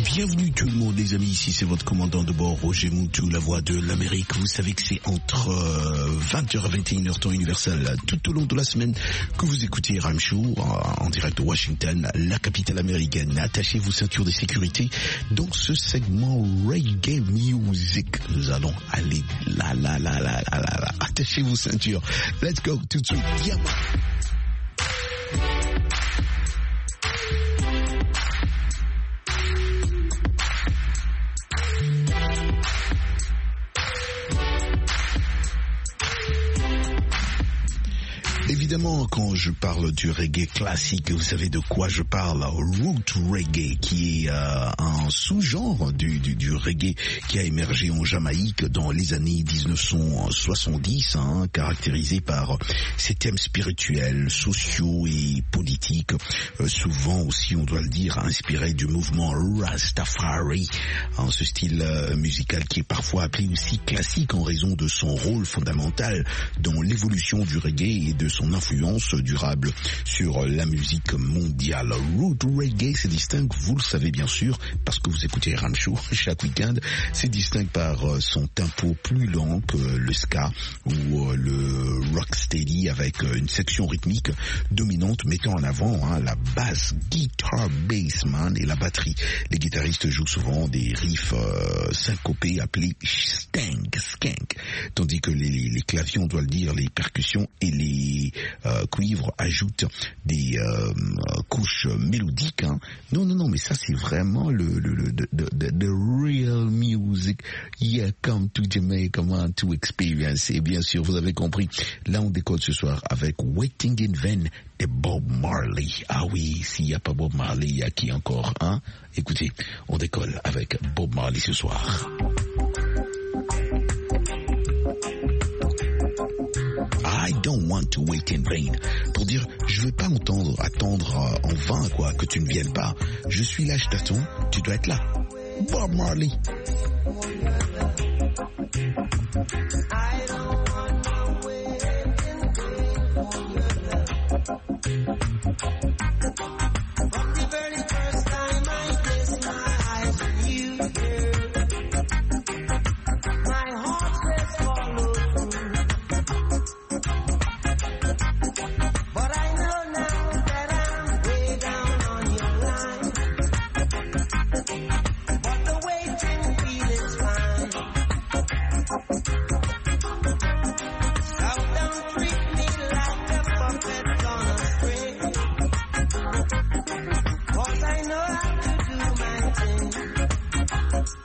Bienvenue tout le monde les amis, ici c'est votre commandant de bord Roger Moutou, la voix de l'Amérique. Vous savez que c'est entre 20h et 21h temps universel tout au long de la semaine que vous écoutez Ram Show en direct de Washington, la capitale américaine. Attachez vos ceintures de sécurité. Dans ce segment Reggae Music, nous allons aller là. Attachez vos ceintures. Let's go tout de suite. Viens. Évidemment, quand je parle du reggae classique, vous savez de quoi je parle. Root reggae, qui est un sous-genre du reggae qui a émergé en Jamaïque dans les années 1970, caractérisé par ses thèmes spirituels, sociaux et politiques, souvent aussi, on doit le dire, inspiré du mouvement Rastafari, ce style musical qui est parfois appelé aussi classique en raison de son rôle fondamental dans l'évolution du reggae et de son influence durable sur la musique mondiale. Root reggae se distingue, vous le savez bien sûr, parce que vous écoutez Ram Show chaque week-end, se distingue par son tempo plus lent que le ska ou le rocksteady, avec une section rythmique dominante mettant en avant la basse, guitar, bass, et la batterie. Les guitaristes jouent souvent des riffs syncopés appelés skank, tandis que les claviers, on doit le dire, les percussions et les cuivres ajoutent des couches mélodiques. Non, mais ça c'est vraiment the real music. Yeah, come to Jamaica, man, to experience. Et bien sûr, vous avez compris, là on décode ce soir avec Waiting in Vain de Bob Marley. Ah oui, s'il n'y a pas Bob Marley, il y a qui encore, Écoutez, on décolle avec Bob Marley ce soir. I don't want to wait in vain. Pour dire, je veux pas attendre en vain, quoi, que tu ne viennes pas. Je suis là, je t'attends, tu dois être là. Bob Marley. I don't want to wait in vain for your love. From the very first time I placed my eyes on you, girl, my heart says follow through. But I know now that I'm way down on your line. But the waiting feeling's fine. So don't treat me like a puppet on a string. 'Cause I know how to do my thing.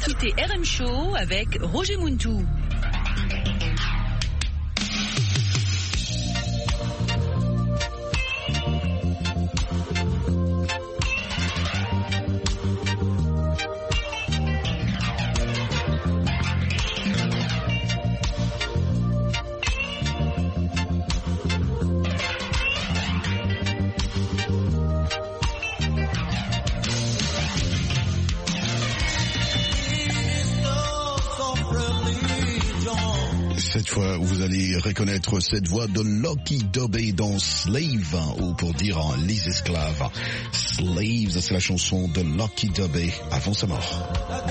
écoutez RM Show avec Roger Muntou. Cette fois, vous allez reconnaître cette voix de Lucky Dubé dans Slave, ou pour dire les esclaves. Slaves, c'est la chanson de Lucky Dubé avant sa mort.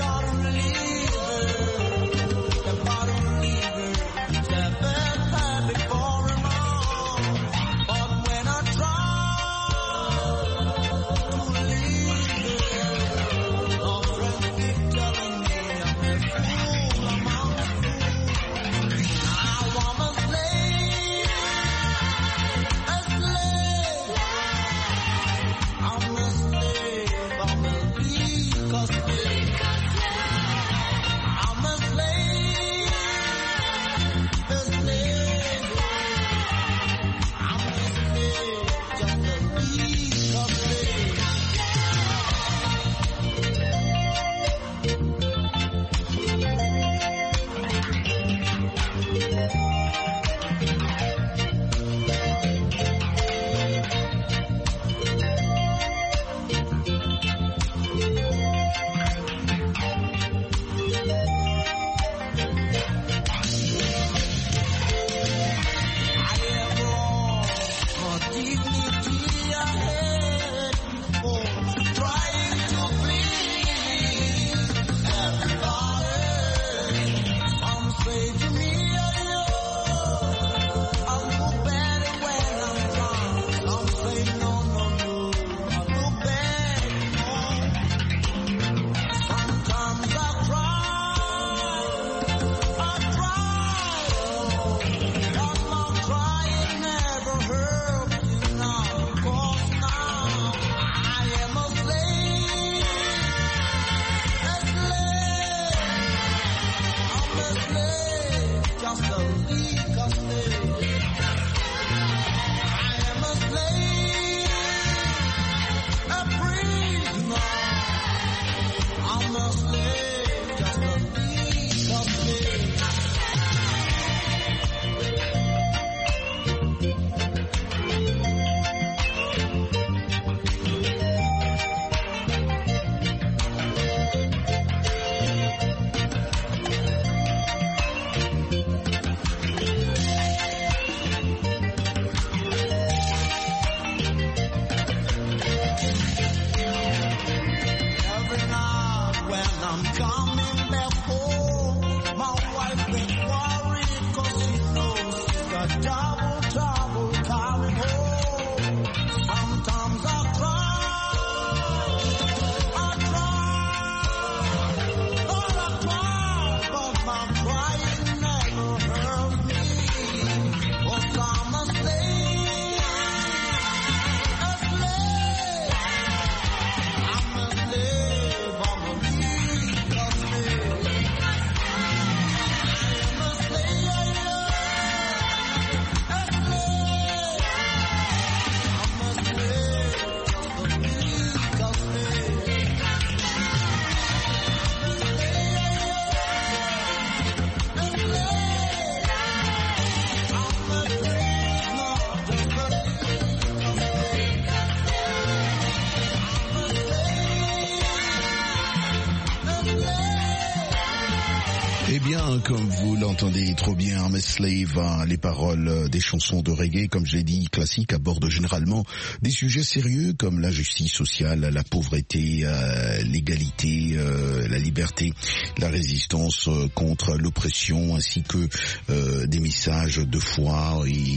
Eh bien, comme vous l'entendez trop bien, Miss Slave, les paroles des chansons de reggae, comme je l'ai dit, classiques, abordent généralement des sujets sérieux comme la justice sociale, la pauvreté, l'égalité, la liberté, la résistance contre l'oppression, ainsi que des messages de foi et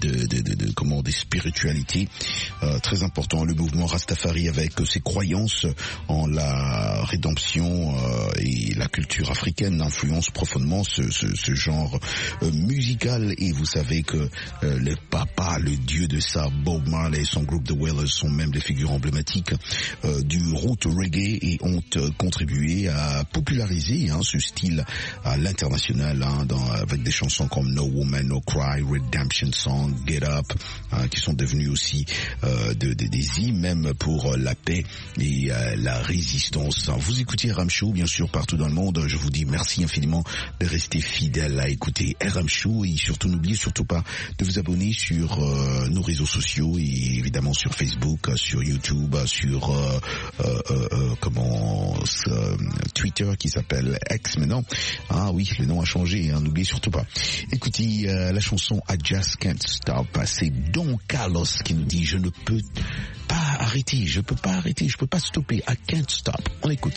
des spiritualités. Très important, le mouvement Rastafari avec ses croyances en la rédemption et la culture africaine, l'influence profondément ce genre musical. Et vous savez que le papa, le dieu de ça, Bob Marley et son groupe The Wailers sont même des figures emblématiques du roots reggae et ont contribué à populariser ce style à l'international avec des chansons comme No Woman, No Cry, Redemption Song, Get Up, qui sont devenus aussi des hymnes même pour la paix et la résistance. Vous écoutez RM Show, bien sûr, partout dans le monde. Je vous dis merci infiniment de rester fidèle à écouter RM Show et surtout n'oubliez surtout pas de vous abonner sur nos réseaux sociaux et évidemment sur Facebook, sur YouTube, sur Twitter qui s'appelle X maintenant. Ah oui, le nom a changé, n'oubliez surtout pas. Écoutez la chanson I Just Can't Stop, c'est Don Carlos qui nous dit je ne peux pas arrêter, je peux pas stopper, I can't stop. On écoute.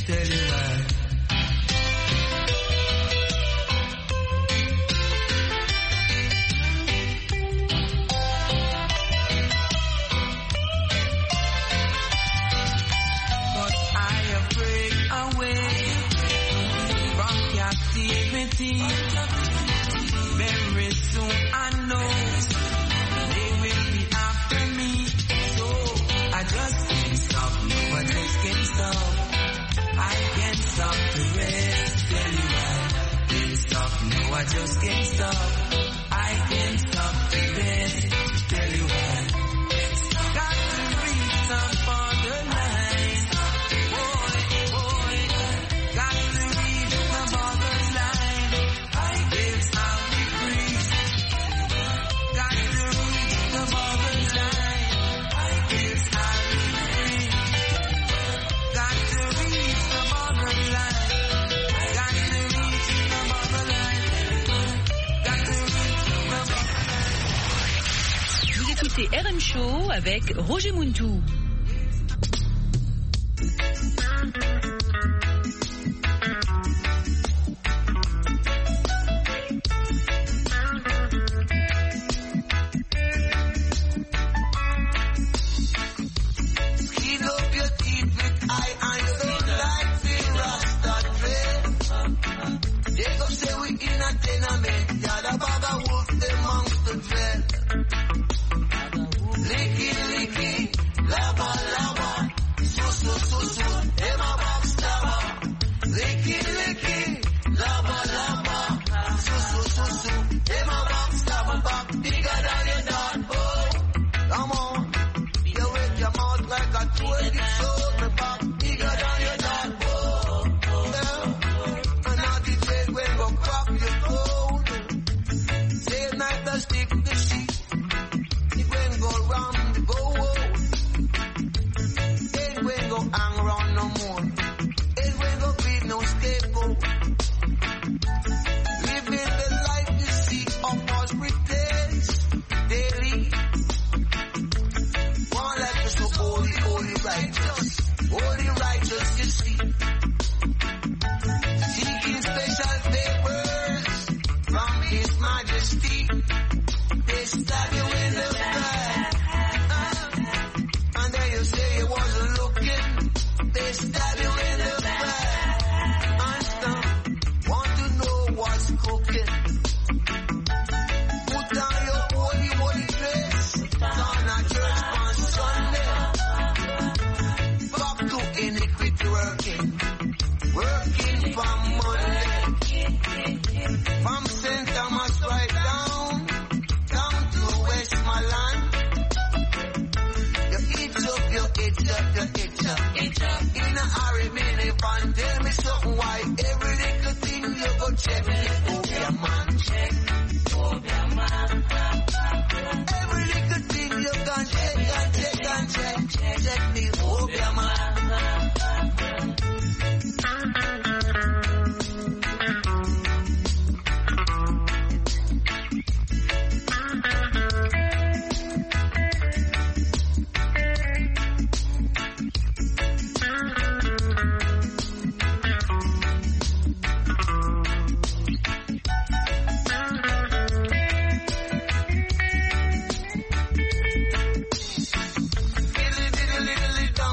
Very soon I know they will be after me, so I just can't stop, no I just can't stop, I can't stop the rest, tell you why, can't stop, no I just can't stop, I can't stop the rest, tell you why, got to reach the borderline, boy, got to reach the borderline. C'est RM Show avec Roger Muntou.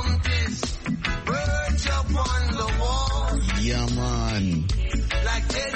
Yeah, man.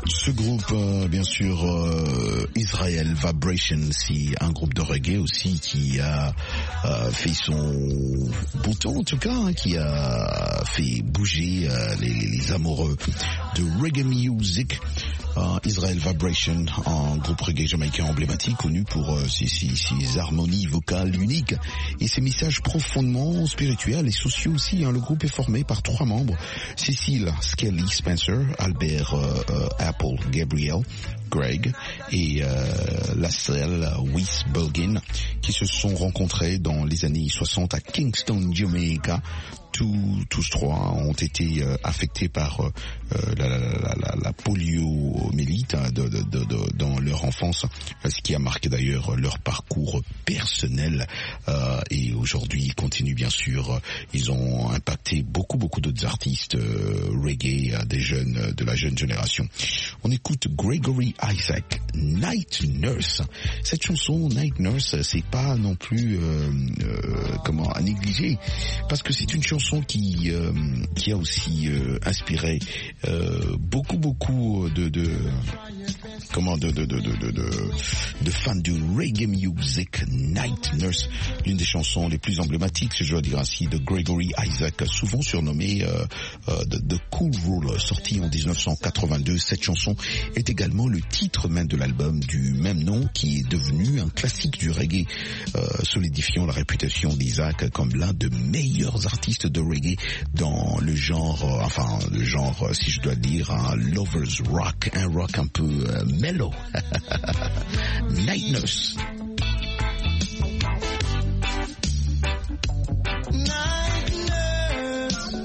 Ce groupe, bien sûr, Israel Vibration, c'est un groupe de reggae aussi qui a fait son bouton, en tout cas, hein, qui a fait bouger les amoureux de reggae music. Israel Vibration, un groupe reggae jamaïcain emblématique, connu pour ses harmonies vocales uniques et ses messages profondément spirituels et sociaux aussi. Hein. Le groupe est formé par 3 membres, Cecil Skelly Spencer, Albert Apple Gabriel Greg et Lascelles Wyss Belgin, qui se sont rencontrés dans les années 60 à Kingston, Jamaica. Tous 3 ont été affectés par la poliomyélite dans leur enfance, ce qui a marqué d'ailleurs leur parcours personnel. Et aujourd'hui, ils continuent bien sûr. Ils ont impacté beaucoup d'autres artistes reggae de la jeune génération. On écoute Gregory Isaac, Night Nurse. Cette chanson, Night Nurse, c'est pas non plus à négliger, parce que c'est une chanson qui a aussi inspiré beaucoup de fans du reggae music. Night Nurse, l'une des chansons les plus emblématiques, si je dois dire ainsi, de Gregory Isaac, souvent surnommé The Cool Ruler, sorti en 1982. Cette chanson est également le titre même de l'album du même nom, qui est devenu un classique du reggae, solidifiant la réputation d'Isaac comme l'un des meilleurs artistes de reggae dans le genre, si je dois dire, un lovers rock, un rock un peu mellow. Night Nurse. Night nurse,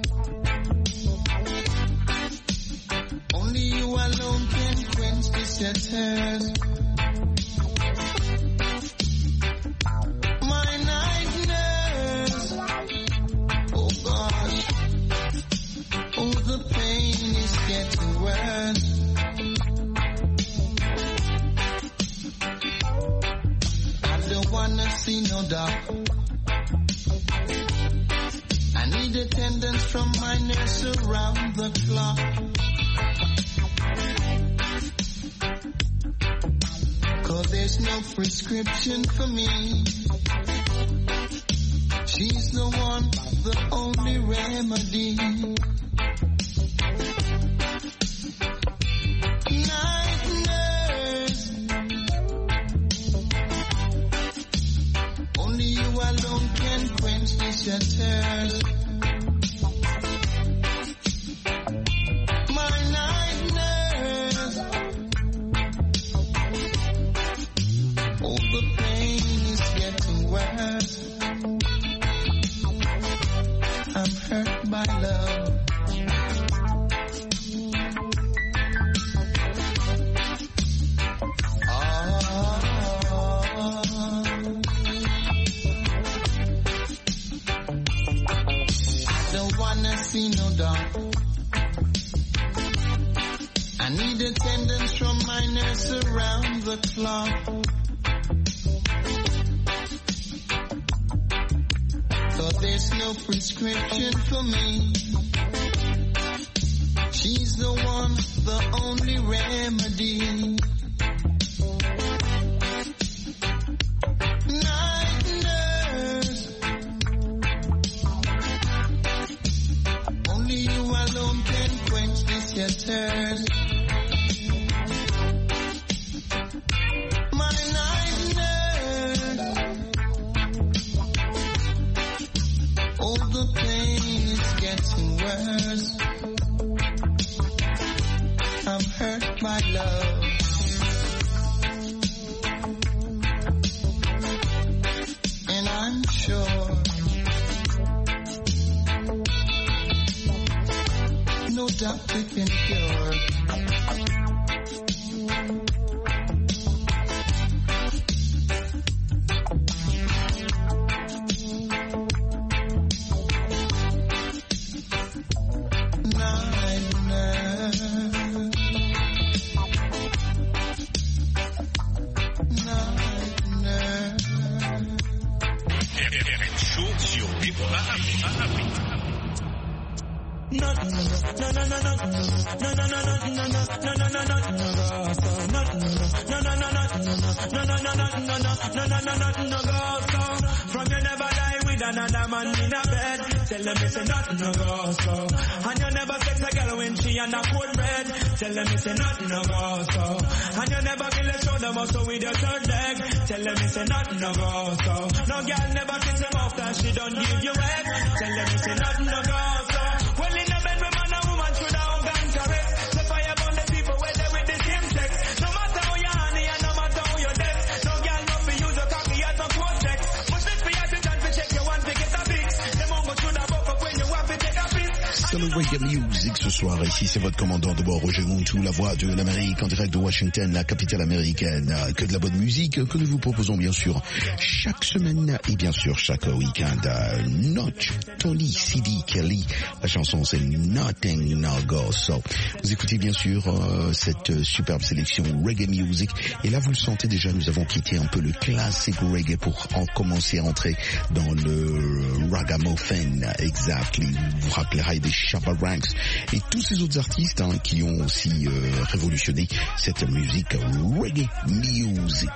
only you alone can quench this thirst. My night nurse, oh gosh, oh the pain is getting worse. I don't wanna see no doctor. I need attendance from my nurse around the clock. 'Cause there's no prescription for me. She's the one, the only remedy. Night nurse, only you alone can quench this thirst. My night nurse, oh the pain is getting worse. I'm hurt by love. See no doctor. I need attendance from my nurse around the clock. 'Cause there's no prescription for me. She's the one, the only remedy. Thirst. My night nurse, oh the pain is getting worse. I'm hurt by love. And I'm sure no doctor can cure. Night nurse, night nurse. Chaud sur Hip Hop. From you never lie with another man in a bed. Tell them it's nothing no go so. And you never sex a girl when she on a cold bread. Tell them it's nothing no go so. And you never kill a shoulder muscle with your third leg. Tell them it's nothing no go so. No girl never kiss him after she don't give you head. Tell them it's nothing no go so. Well in a bed with man and woman should have gone caress. So fire burn the people where they with the same sex. No matter how you honey and no matter how you dead. No girl not for use your cocky as no close sex. Must this be at the time to check your one to get a fix. Them won't go through the buck up when you want to take a piss. C'est le Reggae Music ce soir. Ici, c'est votre commandant de bord, Roger Muntu, la voix de l'Amérique, en direct de Washington, la capitale américaine. Que de la bonne musique que nous vous proposons, bien sûr, chaque semaine et bien sûr chaque week-end. Not Tony C.D. Kelly. La chanson, c'est Nothing No Go. So, vous écoutez bien sûr cette superbe sélection Reggae Music. Et là, vous le sentez déjà, nous avons quitté un peu le classique reggae pour en commencer à entrer dans le ragamuffin. Exactly. Vous vous rappellerez des Shabba Ranks et tous ces autres artistes qui ont aussi révolutionné cette musique reggae music.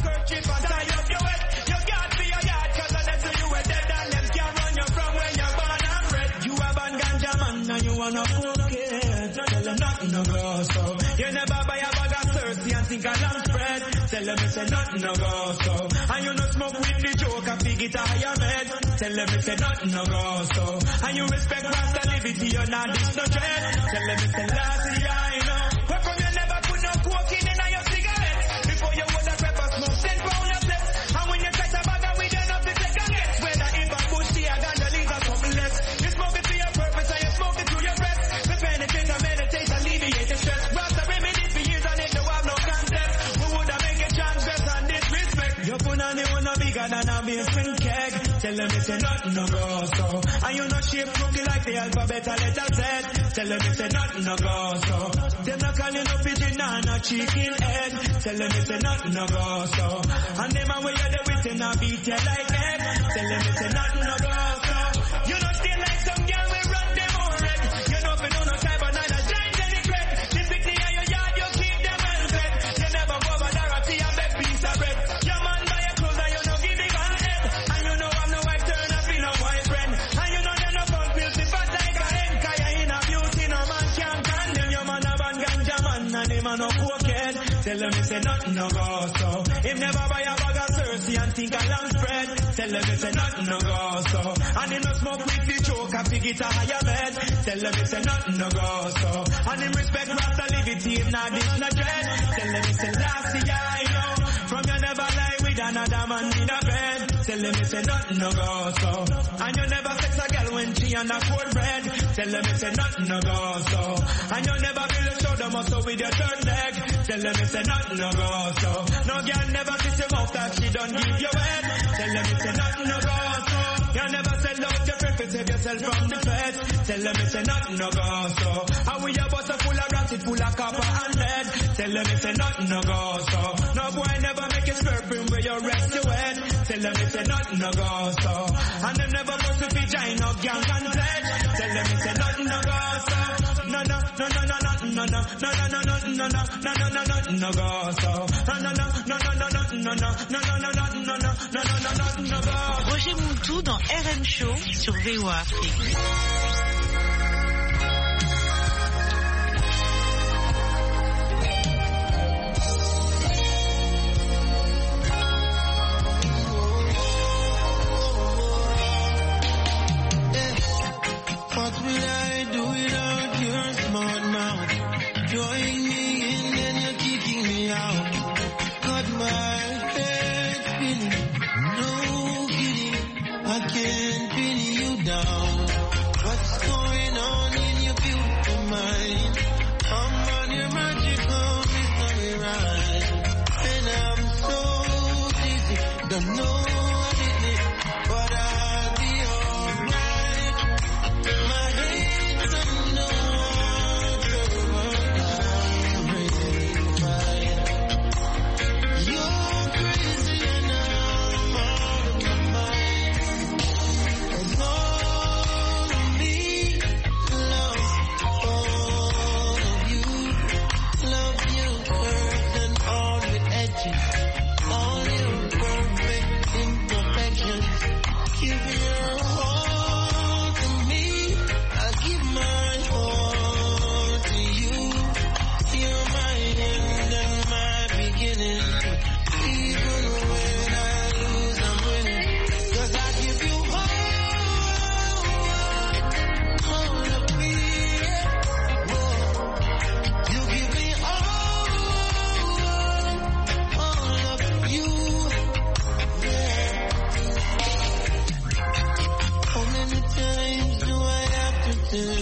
Tell them it's nothing no go so. And you no smoke with the joke and fig it a higher med. Tell them it's nothing no go so. And you respect Rasta liberty, you're not this no dread. Tell them it's the last year, I know. How come you never put no cocaine in your cigarette? Before you would have pepper smoke, 10 pound of flex. And when you touch a bag and we don't have to take a guess. Whether if a bush tea or ganja leaves or something less. You smoke it for your purpose and you smoke it through your breath. To penetrate and meditate, alleviate the stress. Rasta remedy for years and it don't have no contest. We would have make a chance and disrespect. You put on the one no bigger than a basement keg. Tell them it's nothing no go so. And you no shape crooked like the alphabet a letter Z. Tell them it's nothing no go so. Them no call you no pigeon and no chicken head. Tell them it's nothing no go so. And them a way you the wit and a beat you like head. Tell them it's nothing no go so. You no stay like some girl we run them all red. You no fi do no time but neither giant any crack. This picnic in your yard you keep them well fed. You never go over Dorothy and beg piece of bread. Your man buy your clothes and you no give him a head. And you know I'm no wife turn up in a white friend. And you know you're no fun filthy fat like a hen. Cause you in a beauty no man can't condemn. Your man a ban ganja man and him a no cokehead. Tell him it's nothing no go so. Him never buy a bag of Cersei and think a long spread. Tell him it's nothing no go so. And him no smoke with the choke and fig it a higher bed. Tell him it's nothing no go so. And him respect Rasta liberty, him not this no dread. Tell him it's the last year I know. From you never lie with another man in a bed. Tell him it's nothing no go so. And you never sex a girl when she on a cold bread. Tell him it's nothing no go so. And you never build a shoulder muscle with your third leg. Tell him it's nothing no go so. No girl never kiss him off that she don't give you head. Tell him it's nothing no go so. You never sell out your friend to save yourself from the feds. Tell them it's nothing no go so. And we your bus are full of rats, it full of copper and lead. Tell them it's nothing no go so. No boy never make you swerving where you rest your head. Tell them it's nothing no go so. And them never must to be giant no gang and pledge. Tell them it's nothing no go so. No no no no no no no no no no no no no no no no no no go so. No no no no no no no no no no no no no no no go. Roger Muntu dans RM Show sur VOA Afrique. What will I do without your smart mouth? Drawing me in and you're kicking me out. Got my head spinning, no kidding. I can't pin you down. What's going on in your beautiful mind? I'm on your magical mystery ride. And I'm so dizzy, don't know what it is, but I'll be alright. My head's under water, I'm breathing fine. You're crazy and I'm out of my mind. There's only love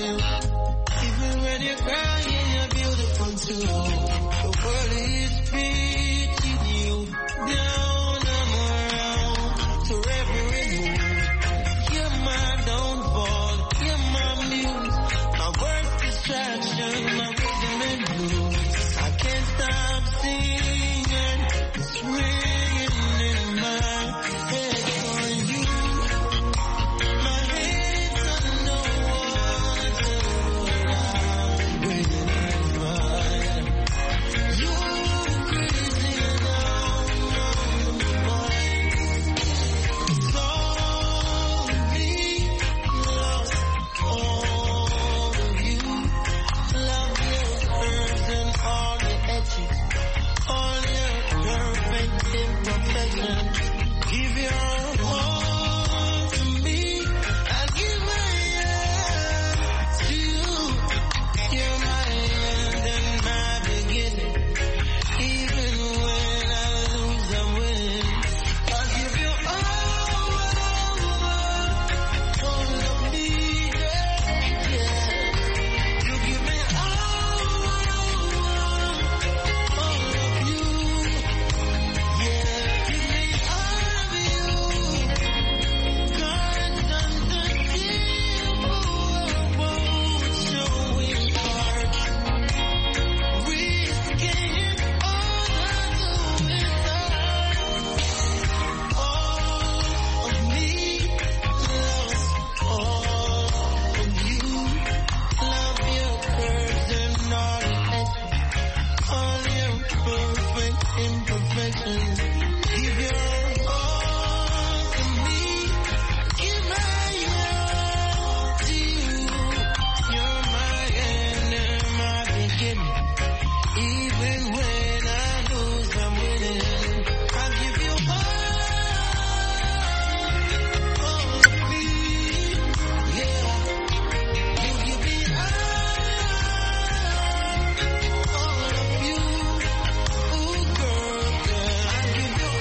you. Even when you're crying, you're beautiful too. The world is beating you down and around to every move. You're my downfall, you're my muse, my worst distraction, my rhythm and blues. I can't stop singing, it's ringing in my head for you. My head's underwater, I'm breathing in mine. You're crazy now, my mind. It's all me, lost all of you. Love your curves and all your edges, all your perfect imperfections. Give your all to me, I give my all to you. You're my end and my beginning. Even when I lose, I win. I'll give you all of me, yeah. You give me all of you, yeah. Give me all of you. Constant and deep, won't showing heart. Risking all of it all of me, lost all of you. Love your curves and all your perfect imperfections. Give your all to me, give my all to you. You're my end and my beginning. Even when I lose, I'm winning. I give you all of me, yeah. You give me all of you, ooh girl, yeah. I give you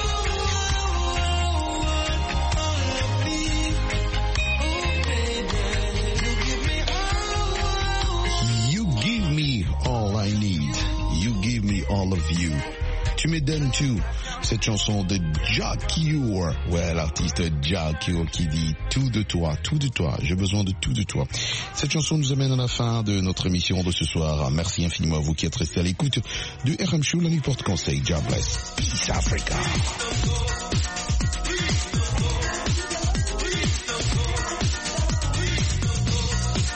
all of me, ooh baby. You give me all. You give me all I need. You give me all of you. Tu me donnes tout. Cette chanson de Jah Cure. Ouais, l'artiste Jah Cure qui dit tout de toi, j'ai besoin de tout de toi. Cette chanson nous amène à la fin de notre émission de ce soir. Merci infiniment à vous qui êtes restés à l'écoute du RM Show, la nuit porte conseil. God bless. Peace Africa.